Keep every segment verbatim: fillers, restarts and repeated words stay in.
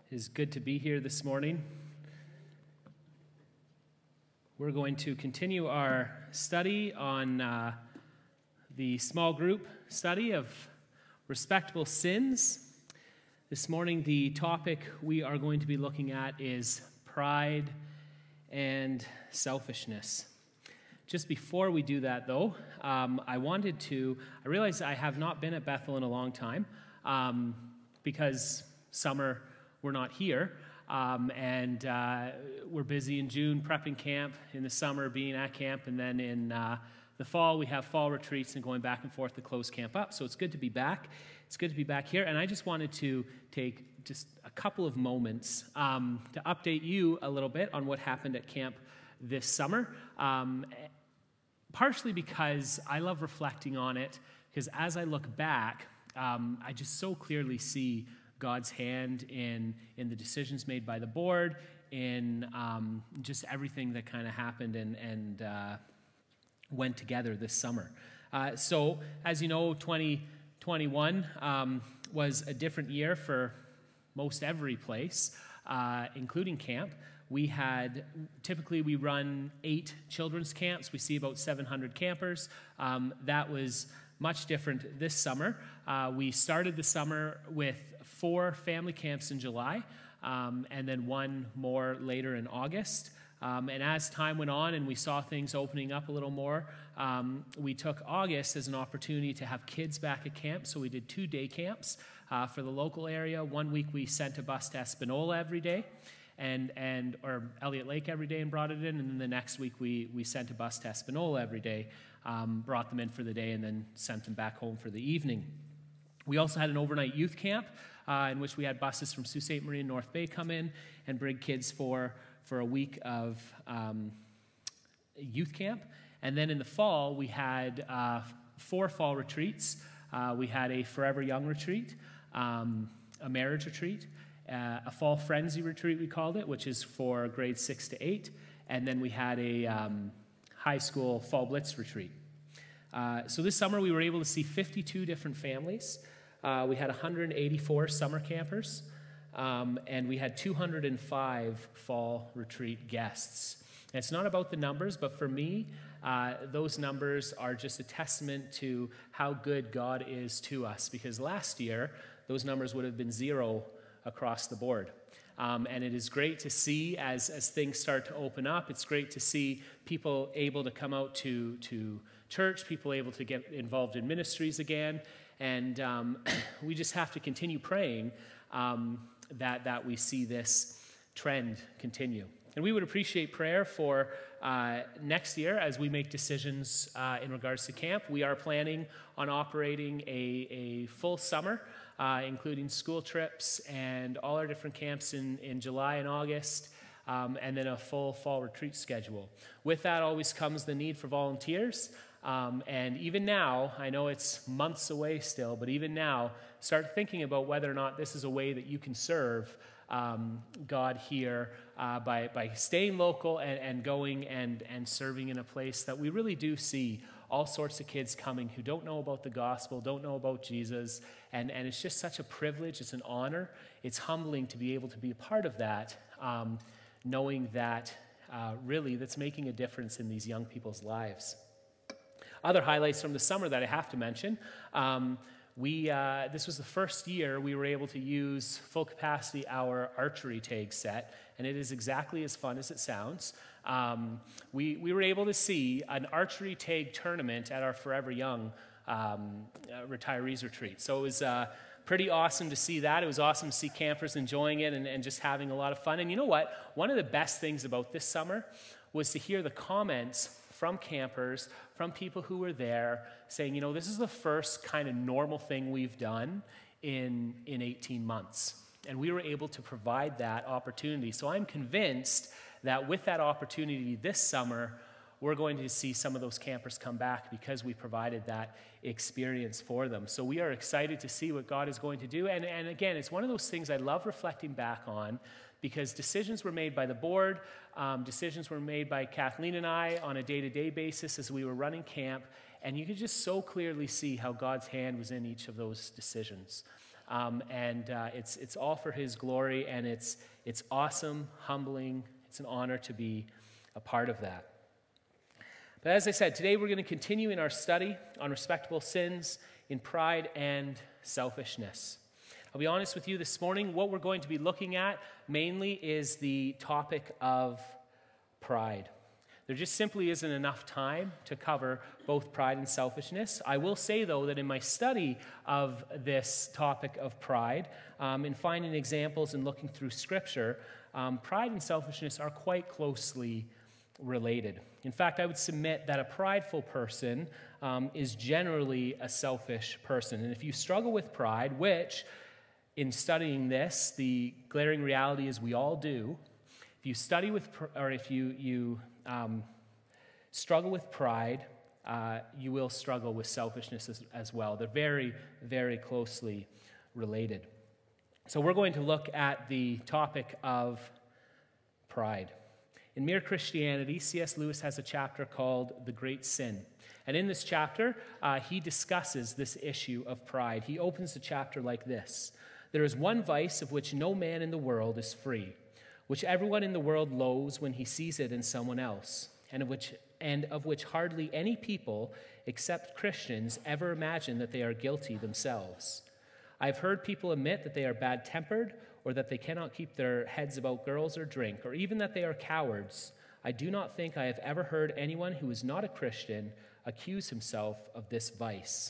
It is good to be here this morning. We're going to continue our study on uh, the small group study of respectable sins. This morning, the topic we are going to be looking at is pride and selfishness. Just before we do that, though, um, I wanted to, I realize I have not been at Bethel in a long time um, because summer, we're not here, um, and uh, we're busy in June prepping camp, in the summer being at camp, and then in uh, the fall we have fall retreats and going back and forth to close camp up. So it's good to be back. It's good to be back here, and I just wanted to take just a couple of moments um, to update you a little bit on what happened at camp this summer, um, partially because I love reflecting on it, because as I look back, um, I just so clearly see God's hand in in the decisions made by the board, in um, just everything that kind of happened and, and uh, went together this summer. Uh, so, as you know, twenty twenty-one um, was a different year for most every place, uh, including camp. We had, typically we run eight children's camps. We see about seven hundred campers. Um, that was much different this summer. Uh, we started the summer with four family camps in July, um, and then one more later in August. Um, and as time went on and we saw things opening up a little more, um, we took August as an opportunity to have kids back at camp. So we did two day camps uh, for the local area. One week we sent a bus to Espanola every day, and and or Elliott Lake every day and brought it in. And then the next week we we sent a bus to Espanola every day, um, brought them in for the day, and then sent them back home for the evening. We also had an overnight youth camp uh, in which we had buses from Sault Ste. Marie and North Bay come in and bring kids for, for a week of um, youth camp. And then in the fall, we had uh, four fall retreats. Uh, we had a Forever Young retreat, um, a marriage retreat, uh, a fall frenzy retreat, we called it, which is for grades six to eight. And then we had a um, high school fall blitz retreat. Uh, so this summer, we were able to see fifty-two different families. Uh, we had one hundred eighty-four summer campers, um, and we had two hundred five fall retreat guests. And it's not about the numbers, but for me, uh, those numbers are just a testament to how good God is to us, because last year, those numbers would have been zero across the board. Um, and it is great to see as, as things start to open up. It's great to see people able to come out to, to church, people able to get involved in ministries again. And um, we just have to continue praying um, that, that we see this trend continue. And we would appreciate prayer for uh, next year as we make decisions uh, in regards to camp. We are planning on operating a, a full summer, uh, including school trips and all our different camps in, in July and August, um, and then a full fall retreat schedule. With that always comes the need for volunteers. Um, and even now, I know it's months away still, but even now, start thinking about whether or not this is a way that you can serve um, God here uh, by, by staying local and, and going and, and serving in a place that we really do see all sorts of kids coming who don't know about the gospel, don't know about Jesus, and, and it's just such a privilege, it's an honor, it's humbling to be able to be a part of that, um, knowing that uh, really that's making a difference in these young people's lives. Other highlights from the summer that I have to mention, um, we uh, this was the first year we were able to use full capacity our archery tag set, and it is exactly as fun as it sounds. Um, we, we were able to see an archery tag tournament at our Forever Young um, uh, retirees retreat. So it was uh, pretty awesome to see that. It was awesome to see campers enjoying it and, and just having a lot of fun. And you know what? One of the best things about this summer was to hear the comments from campers, from people who were there, saying, you know, this is the first kind of normal thing we've done in, in eighteen months. And we were able to provide that opportunity. So I'm convinced that with that opportunity this summer, we're going to see some of those campers come back because we provided that experience for them. So we are excited to see what God is going to do. And, and again, it's one of those things I love reflecting back on, because decisions were made by the board, um, decisions were made by Kathleen and I on a day-to-day basis as we were running camp, and you could just so clearly see how God's hand was in each of those decisions. um, and uh, it's it's all for His glory, and it's it's awesome, humbling. It's an honor to be a part of that. But as I said, today we're going to continue in our study on respectable sins in pride and selfishness. I'll be honest with you this morning, what we're going to be looking at mainly is the topic of pride. There just simply isn't enough time to cover both pride and selfishness. I will say, though, that in my study of this topic of pride, um, in finding examples and looking through Scripture, um, pride and selfishness are quite closely related. In fact, I would submit that a prideful person um, is generally a selfish person. And if you struggle with pride, which in studying this, the glaring reality is we all do. If you study with, or if you you um, struggle with pride, uh, you will struggle with selfishness as, as well. They're very, very closely related. So we're going to look at the topic of pride. In Mere Christianity, C S Lewis has a chapter called The Great Sin. And in this chapter, uh, he discusses this issue of pride. He opens the chapter like this: "There is one vice of which no man in the world is free, which everyone in the world loathes when he sees it in someone else, and of which, and of which hardly any people, except Christians, ever imagine that they are guilty themselves. I have heard people admit that they are bad-tempered, or that they cannot keep their heads about girls or drink, or even that they are cowards. I do not think I have ever heard anyone who is not a Christian accuse himself of this vice.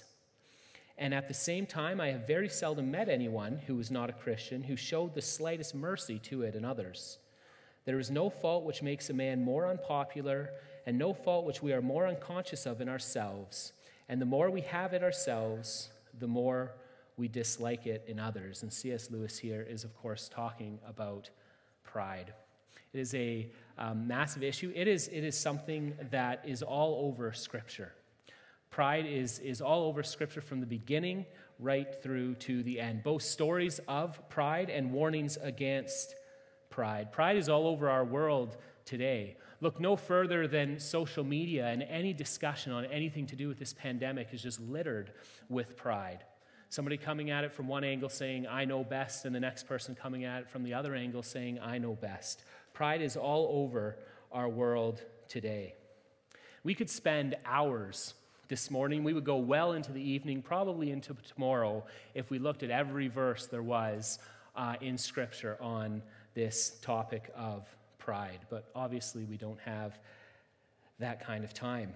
And at the same time, I have very seldom met anyone who is not a Christian who showed the slightest mercy to it in others. There is no fault which makes a man more unpopular, and no fault which we are more unconscious of in ourselves. And the more we have it ourselves, the more we dislike it in others." And C S Lewis here is, of course, talking about pride. It is a um, massive issue. It is, it is something that is all over Scripture. Pride is, is all over Scripture from the beginning right through to the end. Both stories of pride and warnings against pride. Pride is all over our world today. Look no further than social media, and any discussion on anything to do with this pandemic is just littered with pride. Somebody coming at it from one angle saying, "I know best," and the next person coming at it from the other angle saying, "I know best." Pride is all over our world today. We could spend hours this morning, we would go well into the evening, probably into tomorrow, if we looked at every verse there was uh, in Scripture on this topic of pride. But obviously, we don't have that kind of time.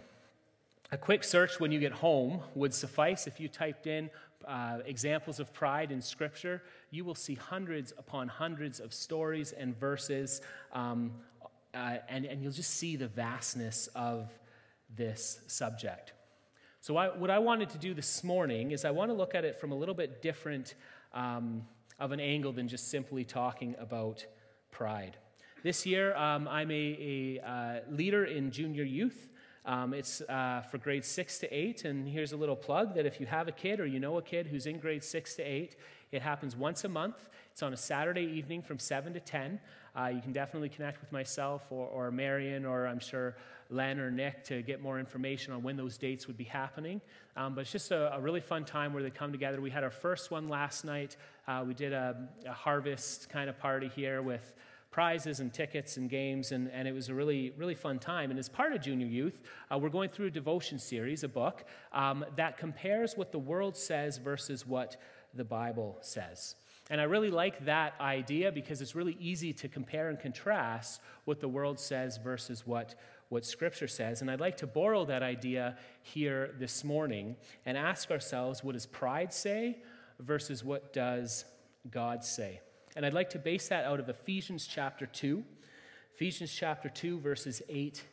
A quick search when you get home would suffice. If you typed in uh, examples of pride in Scripture, you will see hundreds upon hundreds of stories and verses, um, uh, and, and you'll just see the vastness of this subject. So I, what I wanted to do this morning is I want to look at it from a little bit different um, of an angle than just simply talking about pride. This year, um, I'm a, a uh, leader in junior youth. Um, it's uh, for grades six to eight, and here's a little plug that if you have a kid or you know a kid who's in grades six to eight, it happens once a month. It's on a Saturday evening from seven to ten. Uh, you can definitely connect with myself or, or Marion, or I'm sure Len or Nick, to get more information on when those dates would be happening. Um, but it's just a, a really fun time where they come together. We had our first one last night. Uh, we did a, a harvest kind of party here with prizes and tickets and games, and, and it was a really, really fun time. And as part of Junior Youth, uh, we're going through a devotion series, a book, um, that compares what the world says versus what the Bible says. And I really like that idea because it's really easy to compare and contrast what the world says versus what, what Scripture says. And I'd like to borrow that idea here this morning and ask ourselves, what does pride say versus what does God say? And I'd like to base that out of Ephesians chapter two, Ephesians chapter two, verses eight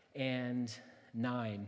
and nine.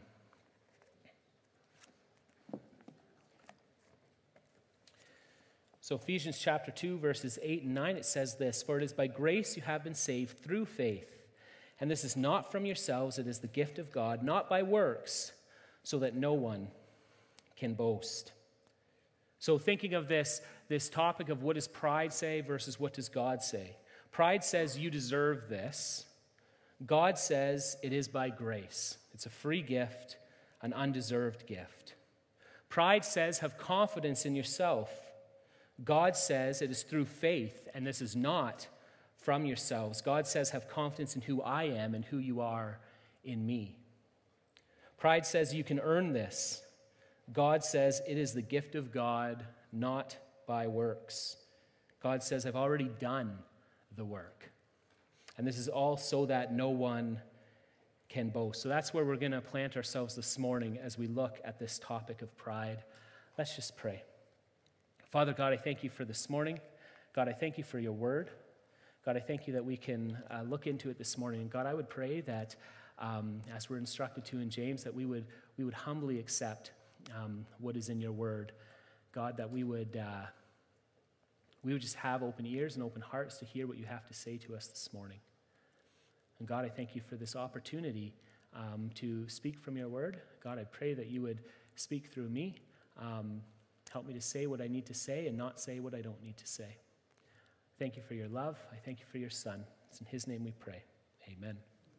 So Ephesians chapter two, verses eight and nine, it says this: "For it is by grace you have been saved through faith. And this is not from yourselves, it is the gift of God, not by works, so that no one can boast." So thinking of this, this topic of what does pride say versus what does God say? Pride says you deserve this. God says it is by grace. It's a free gift, an undeserved gift. Pride says have confidence in yourself. God says it is through faith, and this is not from yourselves. God says, have confidence in who I am and who you are in me. Pride says you can earn this. God says it is the gift of God, not by works. God says, I've already done the work. And this is all so that no one can boast. So that's where we're going to plant ourselves this morning as we look at this topic of pride. Let's just pray. Father God, I thank you for this morning. God, I thank you for your word. God, I thank you that we can uh, look into it this morning. And God, I would pray that um, as we're instructed to in James, that we would we would humbly accept um, what is in your word. God, that we would uh, we would just have open ears and open hearts to hear what you have to say to us this morning. And God, I thank you for this opportunity um, to speak from your word. God, I pray that you would speak through me. Um, help me to say what I need to say and not say what I don't need to say. Thank you for your love. I thank you for your Son. It's in his name we pray. Amen.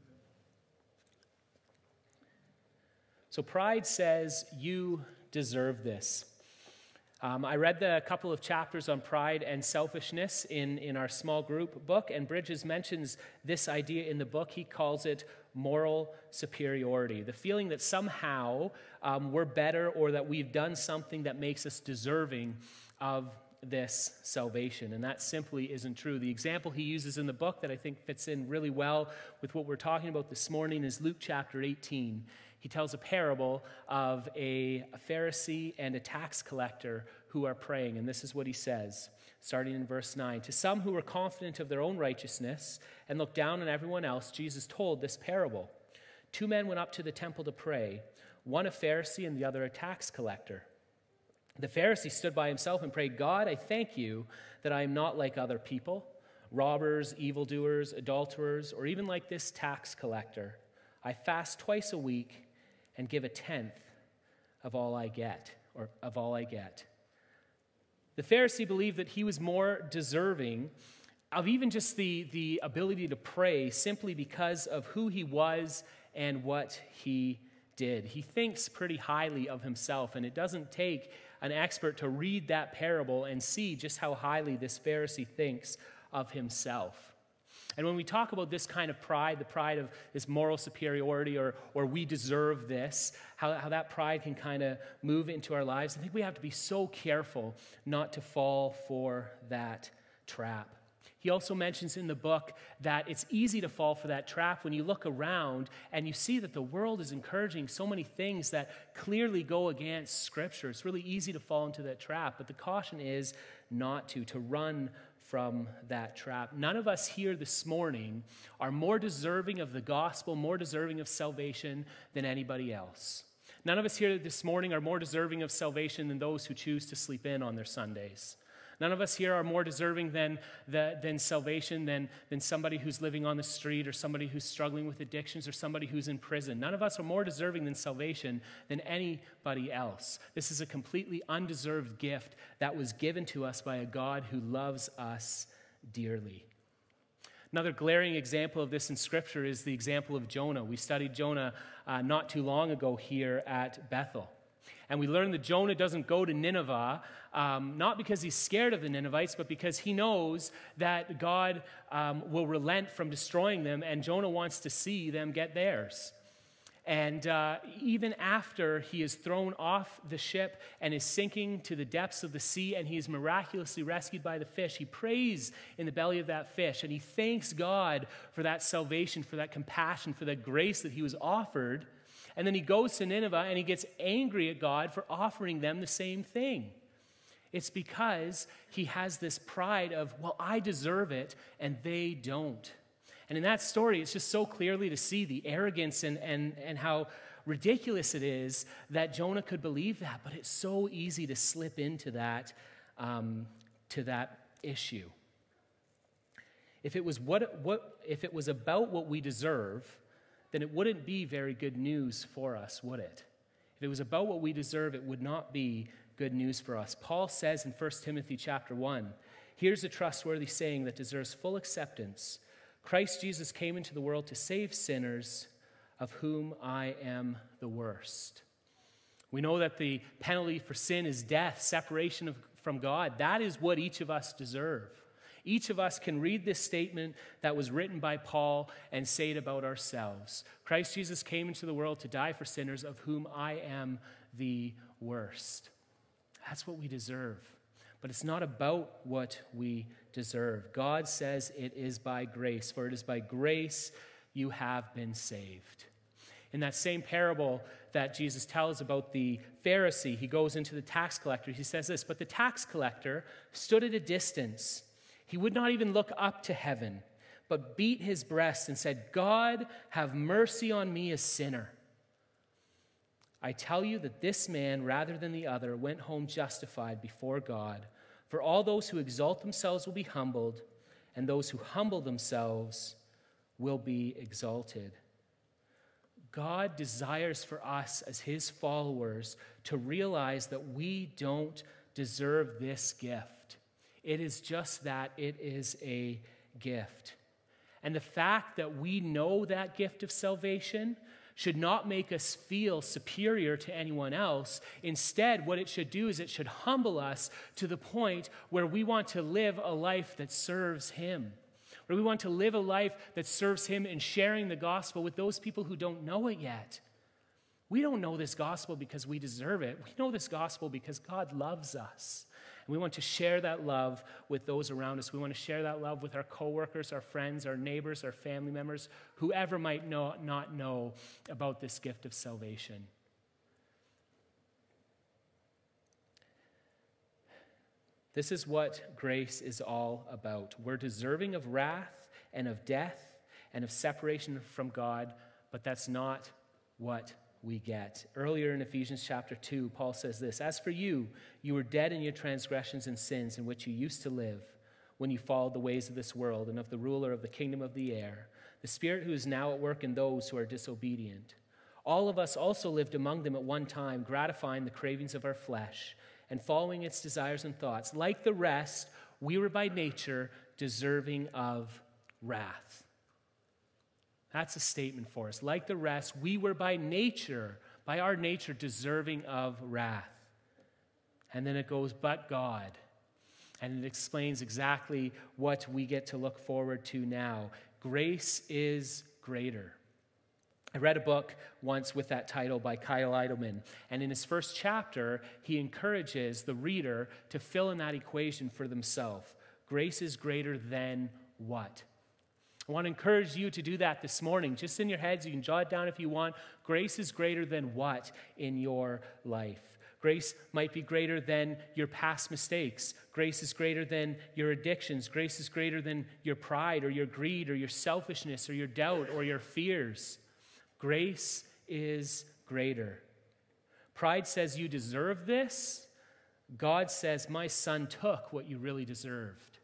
So pride says you deserve this. Um, I read the couple of chapters on pride and selfishness in, in our small group book, and Bridges mentions this idea in the book. He calls it moral superiority, the feeling that somehow um, we're better or that we've done something that makes us deserving of this salvation, and that simply isn't true. The example he uses in the book that I think fits in really well with what we're talking about this morning is Luke chapter eighteen. He tells a parable of a Pharisee and a tax collector who are praying, and this is what he says, starting in verse nine. To some who were confident of their own righteousness and looked down on everyone else, Jesus told this parable. Two men went up to the temple to pray, one a Pharisee and the other a tax collector. The Pharisee stood by himself and prayed, God, I thank you that I am not like other people, robbers, evildoers, adulterers, or even like this tax collector. I fast twice a week and give a tenth of all I get, or of all I get. The Pharisee believed that he was more deserving of even just the, the ability to pray simply because of who he was and what he did. He thinks pretty highly of himself, and it doesn't take an expert to read that parable and see just how highly this Pharisee thinks of himself. And when we talk about this kind of pride, the pride of this moral superiority or, or we deserve this, how, how that pride can kind of move into our lives, I think we have to be so careful not to fall for that trap. He also mentions in the book that it's easy to fall for that trap when you look around and you see that the world is encouraging so many things that clearly go against Scripture. It's really easy to fall into that trap, but the caution is not to, to run from that trap. None of us here this morning are more deserving of the gospel, more deserving of salvation than anybody else. None of us here this morning are more deserving of salvation than those who choose to sleep in on their Sundays. None of us here are more deserving than, the, than salvation than, than somebody who's living on the street or somebody who's struggling with addictions or somebody who's in prison. None of us are more deserving than salvation than anybody else. This is a completely undeserved gift that was given to us by a God who loves us dearly. Another glaring example of this in Scripture is the example of Jonah. We studied Jonah uh, not too long ago here at Bethel. And we learned that Jonah doesn't go to Nineveh, um, not because he's scared of the Ninevites, but because he knows that God um, will relent from destroying them, and Jonah wants to see them get theirs. And uh, even after he is thrown off the ship and is sinking to the depths of the sea, and he is miraculously rescued by the fish, he prays in the belly of that fish, and he thanks God for that salvation, for that compassion, for that grace that he was offered. And then he goes to Nineveh and he gets angry at God for offering them the same thing. It's because he has this pride of, well, I deserve it and they don't. And in that story, it's just so clearly to see the arrogance and, and, and how ridiculous it is that Jonah could believe that. But it's so easy to slip into that, um, to that issue. If it was what, what if it was about what we deserve, then it wouldn't be very good news for us, would it? If it was about what we deserve, it would not be good news for us. Paul says in First Timothy chapter one, here's a trustworthy saying that deserves full acceptance. Christ Jesus came into the world to save sinners, of whom I am the worst. We know that the penalty for sin is death, separation of, from God. That is what each of us deserve. Each of us can read this statement that was written by Paul and say it about ourselves. Christ Jesus came into the world to die for sinners, of whom I am the worst. That's what we deserve. But it's not about what we deserve. God says it is by grace, for it is by grace you have been saved. In that same parable that Jesus tells about the Pharisee, he goes into the tax collector. He says this, but the tax collector stood at a distance. He would not even look up to heaven, but beat his breast and said, God, have mercy on me, a sinner. I tell you that this man, rather than the other, went home justified before God. For all those who exalt themselves will be humbled, and those who humble themselves will be exalted. God desires for us as his followers to realize that we don't deserve this gift. It is just that, it is a gift. And the fact that we know that gift of salvation should not make us feel superior to anyone else. Instead, what it should do is it should humble us to the point where we want to live a life that serves him. Where we want to live a life that serves him in sharing the gospel with those people who don't know it yet. We don't know this gospel because we deserve it. We know this gospel because God loves us. And we want to share that love with those around us. We want to share that love with our coworkers, our friends, our neighbors, our family members, whoever might know, not know about this gift of salvation. This is what grace is all about. We're deserving of wrath and of death and of separation from God, but that's not what we get. Earlier in Ephesians chapter two, Paul says this, as for you, you were dead in your transgressions and sins in which you used to live when you followed the ways of this world and of the ruler of the kingdom of the air, the spirit who is now at work in those who are disobedient. All of us also lived among them at one time, gratifying the cravings of our flesh and following its desires and thoughts. Like the rest, we were by nature deserving of wrath. That's a statement for us. Like the rest, we were by nature, by our nature, deserving of wrath. And then it goes, but God. And it explains exactly what we get to look forward to now. Grace is greater. I read a book once with that title by Kyle Idleman, and in his first chapter, he encourages the reader to fill in that equation for themselves. Grace is greater than what? I want to encourage you to do that this morning. Just in your heads, you can jot it down if you want. Grace is greater than what in your life? Grace might be greater than your past mistakes. Grace is greater than your addictions. Grace is greater than your pride or your greed or your selfishness or your doubt or your fears. Grace is greater. Pride says you deserve this. God says, my son took what you really deserved.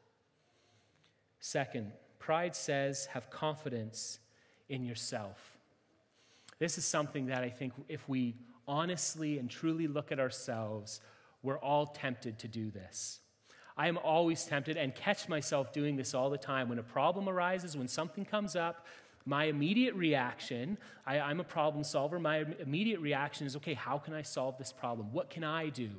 Second, pride says have confidence in yourself. This is something that I think if we honestly and truly look at ourselves, we're all tempted to do this. I am always tempted and catch myself doing this all the time. When a problem arises, when something comes up, my immediate reaction, I, I'm a problem solver, my immediate reaction is, okay, how can I solve this problem? What can I do?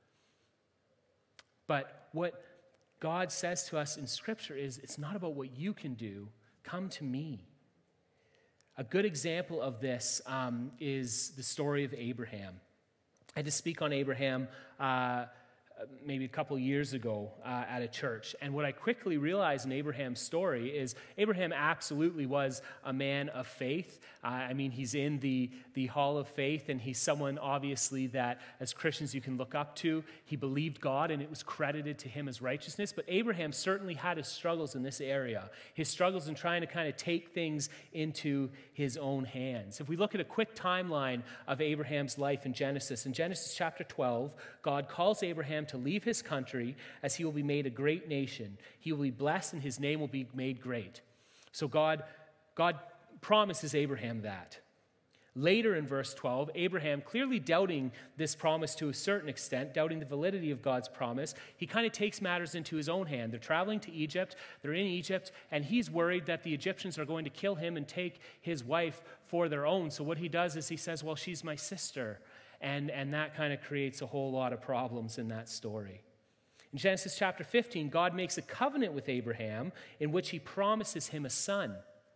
But what God says to us in Scripture is, it's not about what you can do. Come to me. A good example of this um, is the story of Abraham. I had to speak on Abraham uh, maybe a couple years ago uh, at a church. And what I quickly realized in Abraham's story is Abraham absolutely was a man of faith. Uh, I mean, he's in the, the hall of faith, and he's someone, obviously, that as Christians you can look up to. He believed God, and it was credited to him as righteousness. But Abraham certainly had his struggles in this area, his struggles in trying to kind of take things into his own hands. If we look at a quick timeline of Abraham's life in Genesis, in Genesis chapter twelve, God calls Abraham to leave his country as he will be made a great nation. He will be blessed and his name will be made great. So God, God promises Abraham that. Later in verse twelve, Abraham, clearly doubting this promise to a certain extent, doubting the validity of God's promise, he kind of takes matters into his own hand. They're traveling to Egypt, they're in Egypt, and he's worried that the Egyptians are going to kill him and take his wife for their own. So what he does is he says, well, she's my sister. And, and that kind of creates a whole lot of problems in that story. In Genesis chapter fifteen, God makes a covenant with Abraham in which he promises him a son.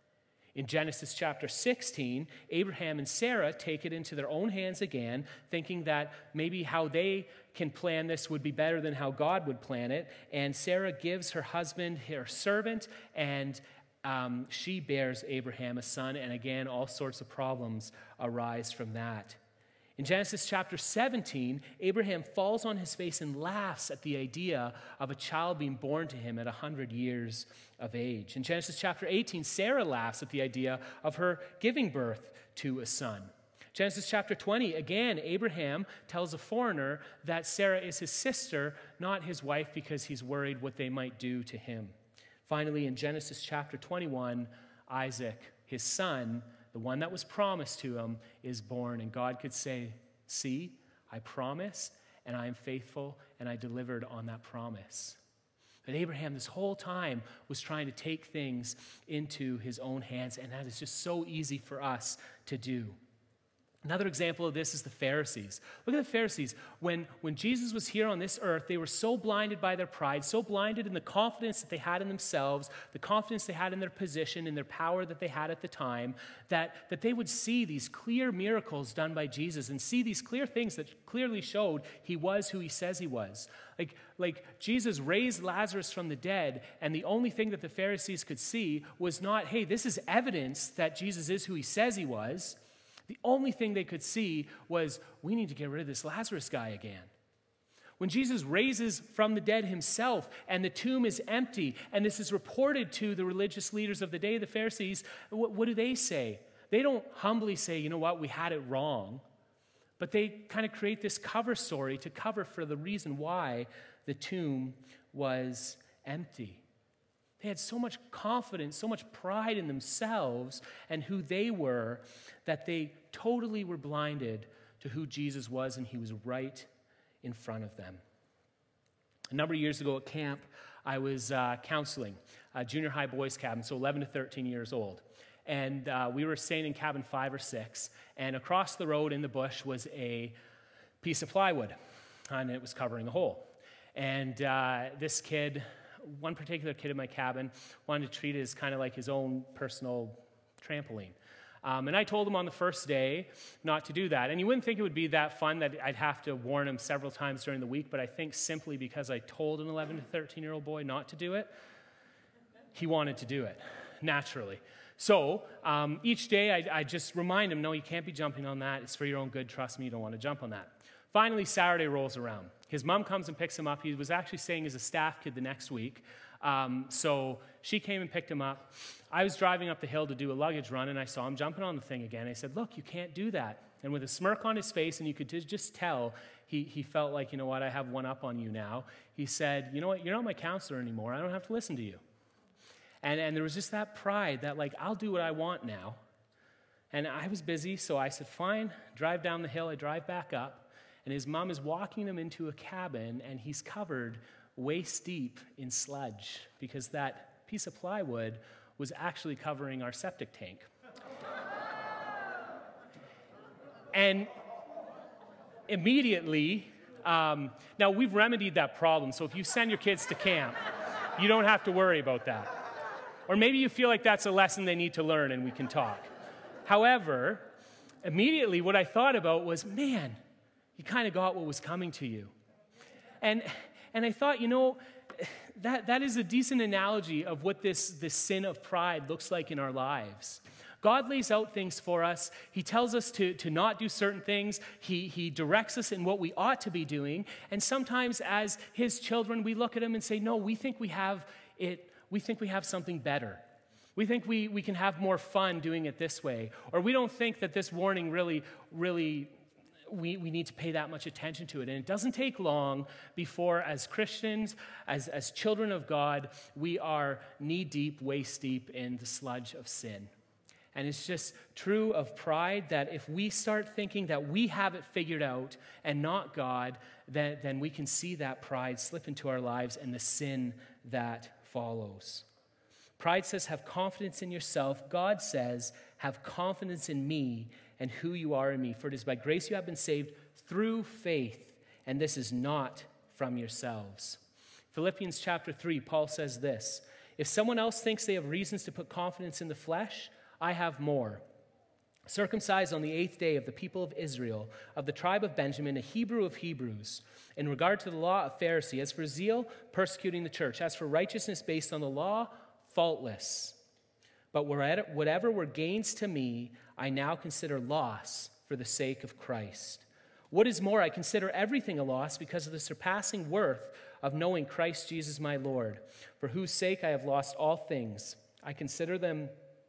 In Genesis chapter sixteen, Abraham and Sarah take it into their own hands again, thinking that maybe how they can plan this would be better than how God would plan it. And Sarah gives her husband her servant, and um, she bears Abraham a son. And again, all sorts of problems arise from that. In Genesis chapter seventeen, Abraham falls on his face and laughs at the idea of a child being born to him at one hundred years of age. In Genesis chapter eighteen, Sarah laughs at the idea of her giving birth to a son. Genesis chapter twenty, again, Abraham tells a foreigner that Sarah is his sister, not his wife, because he's worried what they might do to him. Finally, in Genesis chapter twenty-one, Isaac, his son, the one that was promised to him, is born. And God could say, see, I promised, and I am faithful, and I delivered on that promise. But Abraham, this whole time, was trying to take things into his own hands, and that is just so easy for us to do. Another example of this is the Pharisees. Look at the Pharisees. When, when Jesus was here on this earth, they were so blinded by their pride, so blinded in the confidence that they had in themselves, the confidence they had in their position, in their power that they had at the time, that, that they would see these clear miracles done by Jesus and see these clear things that clearly showed he was who he says he was. Like, like Jesus raised Lazarus from the dead, and the only thing that the Pharisees could see was not, hey, this is evidence that Jesus is who he says he was. The only thing they could see was, we need to get rid of this Lazarus guy again. When Jesus raises from the dead himself and the tomb is empty, and this is reported to the religious leaders of the day, the Pharisees, what, what do they say? They don't humbly say, you know what, we had it wrong. But they kind of create this cover story to cover for the reason why the tomb was empty. They had so much confidence, so much pride in themselves and who they were that they totally were blinded to who Jesus was, and he was right in front of them. A number of years ago at camp, I was uh, counseling a junior high boys cabin, so eleven to thirteen years old. And uh, we were staying in cabin five or six, and across the road in the bush was a piece of plywood, and it was covering a hole. And uh, this kid... One particular kid in my cabin wanted to treat it as kind of like his own personal trampoline. Um, and I told him on the first day not to do that. And you wouldn't think it would be that fun that I'd have to warn him several times during the week, but I think simply because I told an eleven to thirteen-year-old boy not to do it, he wanted to do it, naturally. So um, each day I, I just remind him, no, you can't be jumping on that. It's for your own good. Trust me, you don't want to jump on that. Finally, Saturday rolls around. His mom comes and picks him up. He was actually staying as a staff kid the next week. Um, so she came and picked him up. I was driving up the hill to do a luggage run, and I saw him jumping on the thing again. I said, look, you can't do that. And with a smirk on his face, and you could just tell, he, he felt like, you know what, I have one up on you now. He said, you know what, you're not my counselor anymore. I don't have to listen to you. And, and there was just that pride that, like, I'll do what I want now. And I was busy, so I said, fine, drive down the hill. I drive back up. And his mom is walking him into a cabin, and he's covered waist deep in sludge because that piece of plywood was actually covering our septic tank. And immediately, um, now we've remedied that problem, so if you send your kids to camp, you don't have to worry about that. Or maybe you feel like that's a lesson they need to learn and we can talk. However, immediately what I thought about was, man, you kind of got what was coming to you. And and I thought, you know, that, that is a decent analogy of what this, this sin of pride looks like in our lives. God lays out things for us. He tells us to, to not do certain things. He, he directs us in what we ought to be doing. And sometimes as his children, we look at him and say, no, we think we have it, we think we have something better. We think we, we can have more fun doing it this way. Or we don't think that this warning really, really... We, we need to pay that much attention to it. And it doesn't take long before, as Christians, as, as children of God, we are knee-deep, waist-deep in the sludge of sin. And it's just true of pride that if we start thinking that we have it figured out and not God, then, then we can see that pride slip into our lives and the sin that follows. Pride says, have confidence in yourself. God says, have confidence in me and who you are in me. For it is by grace you have been saved through faith, and this is not from yourselves. Philippians chapter three, Paul says this, "If someone else thinks they have reasons to put confidence in the flesh, I have more. Circumcised on the eighth day of the people of Israel, of the tribe of Benjamin, a Hebrew of Hebrews, in regard to the law, a Pharisee, as for zeal, persecuting the church, as for righteousness based on the law, faultless. But whatever were gains to me, I now consider loss for the sake of Christ. What is more, I consider everything a loss because of the surpassing worth of knowing Christ Jesus my Lord, for whose sake I have lost all things. I consider them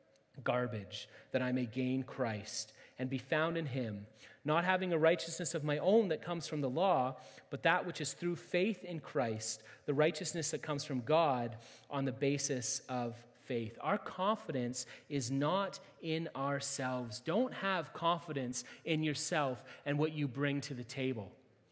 garbage, that I may gain Christ and be found in him, not having a righteousness of my own that comes from the law, but that which is through faith in Christ, the righteousness that comes from God on the basis of faith." Our confidence is not in ourselves. Don't have confidence in yourself and what you bring to the table.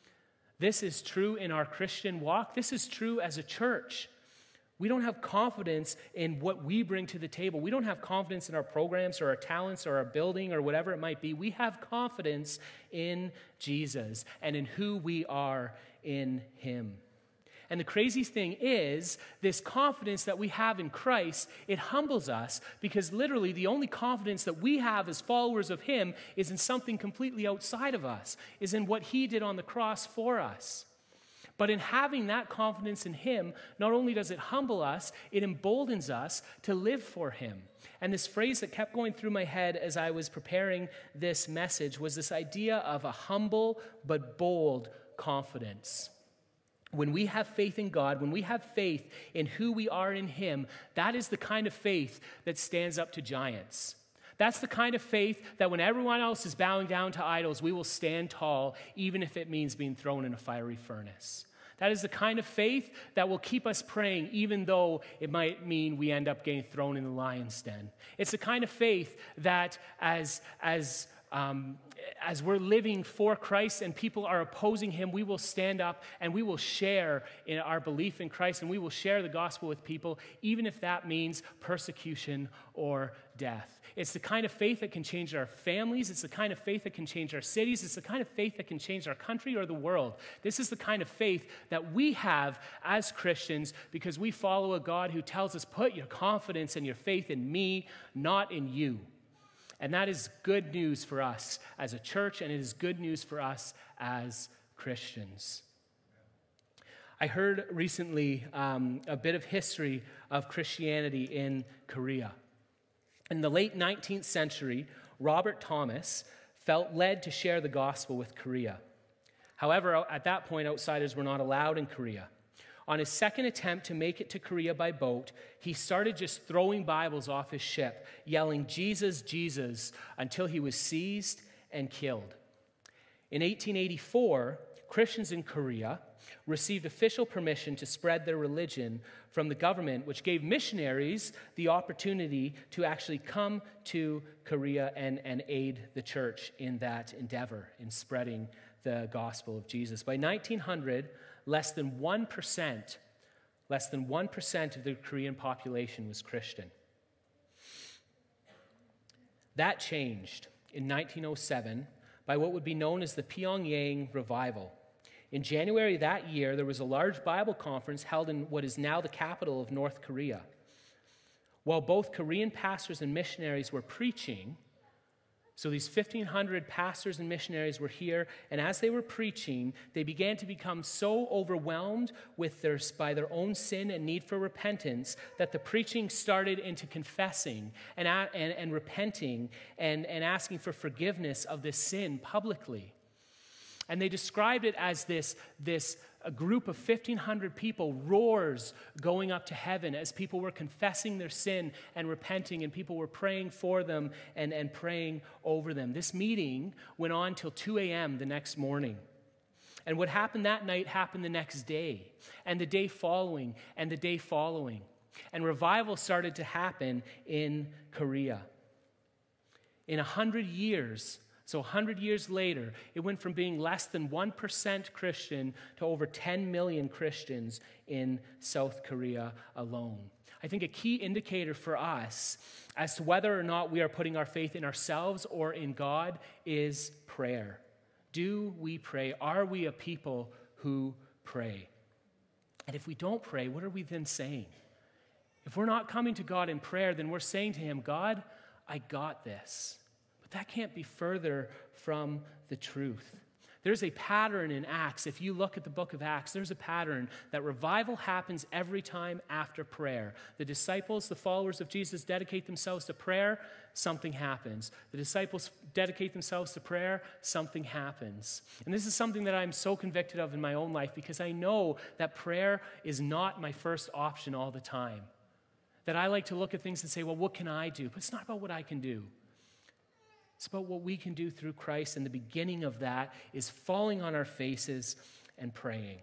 This is true in our Christian walk. This is true as a church. We don't have confidence in what we bring to the table. We don't have confidence in our programs or our talents or our building or whatever it might be. We have confidence in Jesus and in who we are in him. And the crazy thing is, this confidence that we have in Christ, it humbles us because literally the only confidence that we have as followers of him is in something completely outside of us, is in what he did on the cross for us. But in having that confidence in him, not only does it humble us, it emboldens us to live for him. And this phrase that kept going through my head as I was preparing this message was this idea of a humble but bold confidence. When we have faith in God, when we have faith in who we are in him, that is the kind of faith that stands up to giants. That's the kind of faith that when everyone else is bowing down to idols, we will stand tall, even if it means being thrown in a fiery furnace. That is the kind of faith that will keep us praying, even though it might mean we end up getting thrown in the lion's den. It's the kind of faith that as, as, um, as we're living for Christ and people are opposing him, we will stand up and we will share in our belief in Christ and we will share the gospel with people, even if that means persecution or death. It's the kind of faith that can change our families. It's the kind of faith that can change our cities. It's the kind of faith that can change our country or the world. This is the kind of faith that we have as Christians because we follow a God who tells us, put your confidence and your faith in me, not in you. And that is good news for us as a church, and it is good news for us as Christians. I heard recently um, a bit of history of Christianity in Korea. In the late nineteenth century, Robert Thomas felt led to share the gospel with Korea. However, at that point, outsiders were not allowed in Korea. On his second attempt to make it to Korea by boat, he started just throwing Bibles off his ship, yelling, "Jesus, Jesus," until he was seized and killed. In eighteen eighty-four, Christians in Korea received official permission to spread their religion from the government, which gave missionaries the opportunity to actually come to Korea and, and aid the church in that endeavor, in spreading the gospel of Jesus. By nineteen hundred, less than one percent, less than one percent of the Korean population was Christian. That changed in nineteen oh seven by what would be known as the Pyongyang Revival. In January that year, there was a large Bible conference held in what is now the capital of North Korea. While both Korean pastors and missionaries were preaching, so these fifteen hundred pastors and missionaries were here, and as they were preaching, they began to become so overwhelmed with their, by their own sin and need for repentance that the preaching started into confessing and, and, and repenting and, and asking for forgiveness of this sin publicly. And they described it as this, this a group of fifteen hundred people, roars going up to heaven as people were confessing their sin and repenting, and people were praying for them and, and praying over them. This meeting went on till two a.m. the next morning. And what happened that night happened the next day, and the day following, and the day following. And revival started to happen in Korea. In a hundred years, so one hundred years later, it went from being less than one percent Christian to over ten million Christians in South Korea alone. I think a key indicator for us as to whether or not we are putting our faith in ourselves or in God is prayer. Do we pray? Are we a people who pray? And if we don't pray, what are we then saying? If we're not coming to God in prayer, then we're saying to him, God, I got this. But that can't be further from the truth. There's a pattern in Acts. If you look at the book of Acts, there's a pattern that revival happens every time after prayer. The disciples, the followers of Jesus, dedicate themselves to prayer, something happens. The disciples dedicate themselves to prayer, something happens. And this is something that I'm so convicted of in my own life because I know that prayer is not my first option all the time. That I like to look at things and say, well, what can I do? But it's not about what I can do. It's about what we can do through Christ, and the beginning of that is falling on our faces and praying.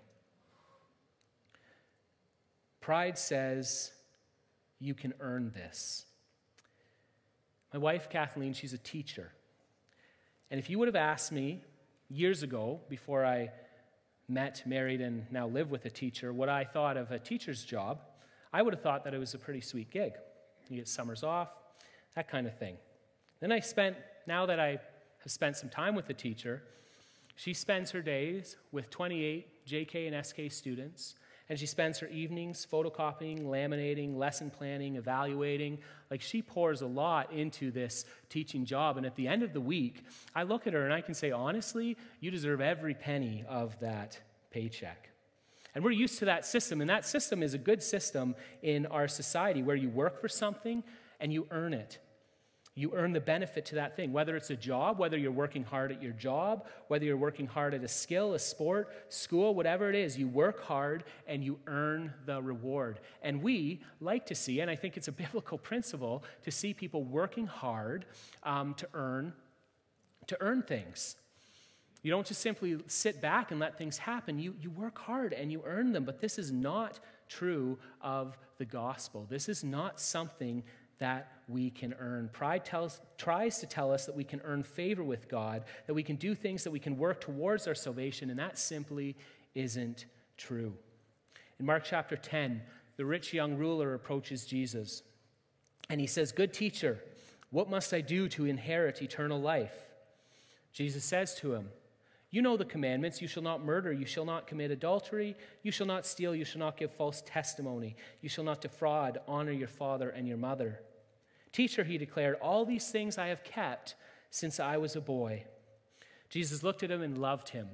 Pride says, you can earn this. My wife, Kathleen, she's a teacher. And if you would have asked me years ago, before I met, married, and now live with a teacher, what I thought of a teacher's job, I would have thought that it was a pretty sweet gig. You get summers off, that kind of thing. Then I spent, now that I have spent some time with the teacher, she spends her days with twenty-eight J K and S K students, and she spends her evenings photocopying, laminating, lesson planning, evaluating. Like, she pours a lot into this teaching job, and at the end of the week, I look at her and I can say, honestly, you deserve every penny of that paycheck. And we're used to that system, and that system is a good system in our society where you work for something and you earn it. You earn the benefit to that thing, whether it's a job, whether you're working hard at your job, whether you're working hard at a skill, a sport, school, whatever it is, you work hard and you earn the reward. And we like to see, and I think it's a biblical principle, to see people working hard um, to earn, to earn things. You don't just simply sit back and let things happen. You, you work hard and you earn them, but this is not true of the gospel. This is not something that we can earn. Pride tells, tries to tell us that we can earn favor with God, that we can do things, that we can work towards our salvation, and that simply isn't true. In Mark chapter ten, the rich young ruler approaches Jesus, and he says, "Good teacher, what must I do to inherit eternal life?" Jesus says to him, "You know the commandments. You shall not murder. You shall not commit adultery. You shall not steal. You shall not give false testimony. You shall not defraud. Honor your father and your mother." "Teacher," he declared, "all these things I have kept since I was a boy." Jesus looked at him and loved him.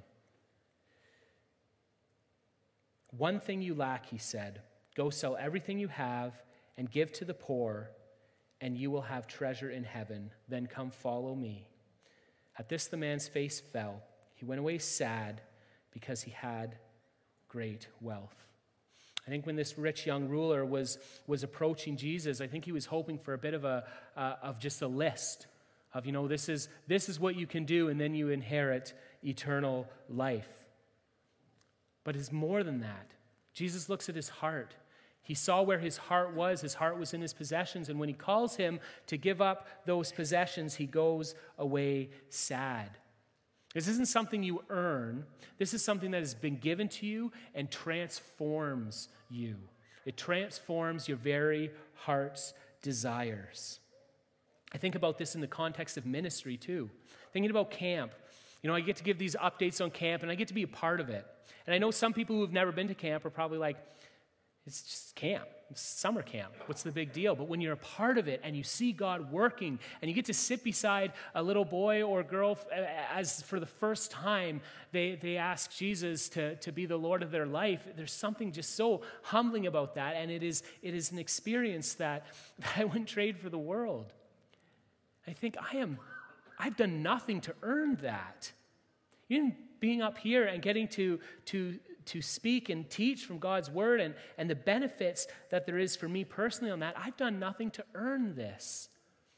"One thing you lack," he said. "Go sell everything you have and give to the poor, and you will have treasure in heaven. Then come follow me." At this, the man's face fell. He went away sad because he had great wealth. I think when this rich young ruler was, was approaching Jesus, I think he was hoping for a bit of a uh, of just a list of, you know, this is this is what you can do, and then you inherit eternal life. But it's more than that. Jesus looks at his heart. He saw where his heart was. His heart was in his possessions, and when he calls him to give up those possessions, he goes away sad. This isn't something you earn. This is something that has been given to you and transforms you. It transforms your very heart's desires. I think about this in the context of ministry too. Thinking about camp. You know, I get to give these updates on camp, and I get to be a part of it. And I know some people who have never been to camp are probably like, it's just camp. It's summer camp. What's the big deal? But when you're a part of it and you see God working and you get to sit beside a little boy or girl as for the first time they, they ask Jesus to, to be the Lord of their life, there's something just so humbling about that, and it is, it is an experience that, that I wouldn't trade for the world. I think I am, I've done nothing to earn that. Even being up here and getting to, to to speak and teach from God's word and, and the benefits that there is for me personally on that, I've done nothing to earn this.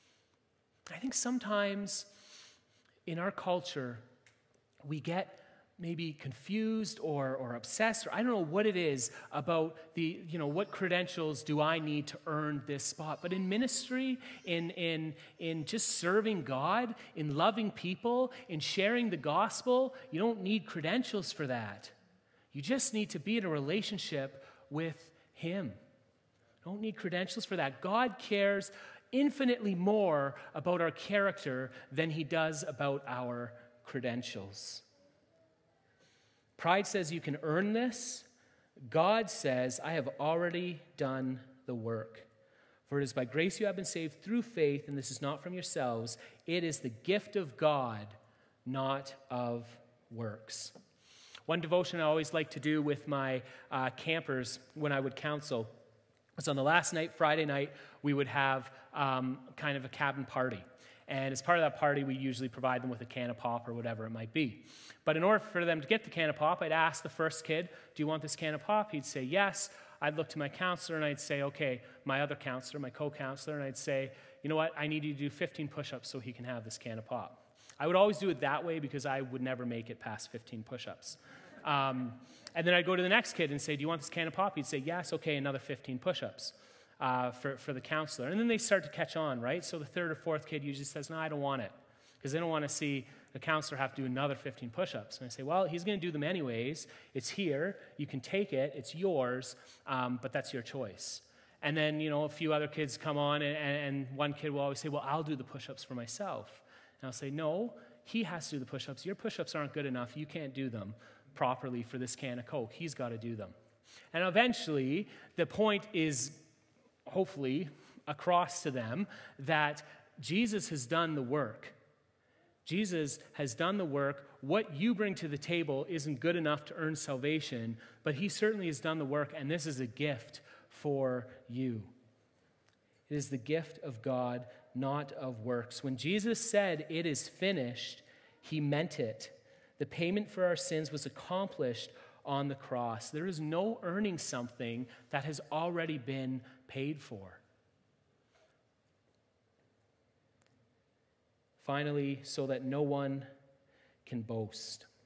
I think sometimes in our culture, we get maybe confused or, or obsessed, or I don't know what it is about the, you know, what credentials do I need to earn this spot? But in ministry, in, in, in just serving God, in loving people, in sharing the gospel, you don't need credentials for that. You just need to be in a relationship with him. You don't need credentials for that. God cares infinitely more about our character than he does about our credentials. Pride says you can earn this. God says, I have already done the work. For it is by grace you have been saved through faith, and this is not from yourselves. It is the gift of God, not of works. One devotion I always like to do with my uh, campers when I would counsel was on the last night, Friday night, we would have um, kind of a cabin party. And as part of that party, we usually provide them with a can of pop or whatever it might be. But in order for them to get the can of pop, I'd ask the first kid, do you want this can of pop? He'd say yes. I'd look to my counselor and I'd say, okay, my other counselor, my co-counselor, and I'd say, you know what, I need you to do fifteen push-ups so he can have this can of pop. I would always do it that way because I would never make it past fifteen push-ups. Um, and then I'd go to the next kid and say, do you want this can of pop? He'd say, yes, okay, another fifteen push-ups. Uh, for, for the counselor. And then they start to catch on, right? So the third or fourth kid usually says, no, I don't want it. Because they don't want to see the counselor have to do another fifteen push-ups. And I say, well, he's going to do them anyways. It's here. You can take it. It's yours. Um, but that's your choice. And then, you know, a few other kids come on, and, and one kid will always say, well, I'll do the push-ups for myself. And I'll say, no, he has to do the push-ups. Your push-ups aren't good enough. You can't do them properly for this can of Coke. He's got to do them. And eventually, the point is hopefully across to them that Jesus has done the work. Jesus has done the work. What you bring to the table isn't good enough to earn salvation, but he certainly has done the work, and this is a gift for you. It is the gift of God, not of works. When Jesus said, it is finished, he meant it. The payment for our sins was accomplished on the cross. There is no earning something that has already been paid for. Finally, so that no one can boast.